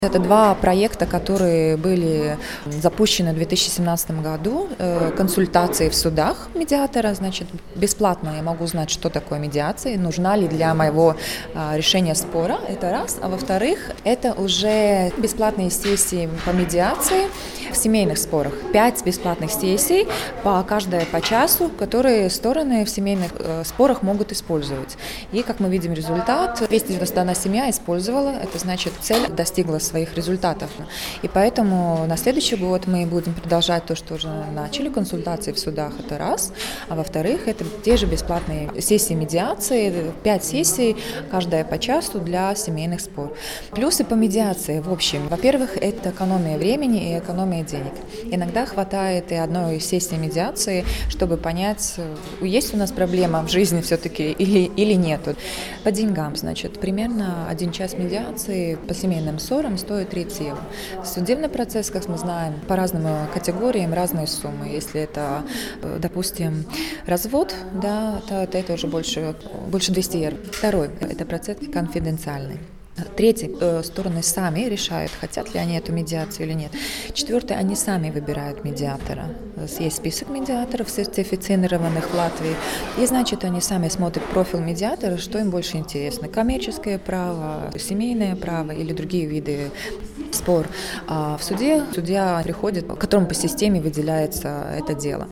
Это два проекта, которые были запущены в 2017 году. Консультации в судах медиатора, значит, бесплатно я могу узнать, что такое медиация, нужна ли для моего решения спора, это раз. А во-вторых, это уже бесплатные сессии по медиации в семейных спорах. 5 бесплатных сессий, каждая по часу, которые стороны в семейных спорах могут использовать. И, как мы видим, результат 291 семья использовала, это значит, цель достигла своих результатов. И поэтому на следующий год мы будем продолжать то, что уже начали, консультации в судах, это раз. А во-вторых, это те же бесплатные сессии медиации, 5 сессий, каждая по часу для семейных споров. Плюсы по медиации в общем. Во-первых, это экономия времени и экономия денег. Иногда хватает и одной сессии медиации, чтобы понять, есть у нас проблема в жизни все-таки или нет. По деньгам, значит, примерно 1 час медиации по семейным ссорам стоит 30 евро. Судебный процесс, как мы знаем, по разным категориям разные суммы. Если это, допустим, развод, да, то это уже больше 200 евро. Второй – это процесс конфиденциальный. Третий, стороны сами решают, хотят ли они эту медиацию или нет. Четвертый, они сами выбирают медиатора. Есть список медиаторов, сертифицированных в Латвии. И, значит, они сами смотрят профиль медиатора, что им больше интересно. Коммерческое право, семейное право или другие виды спор. А в суде судья приходит, которому по системе выделяется это дело.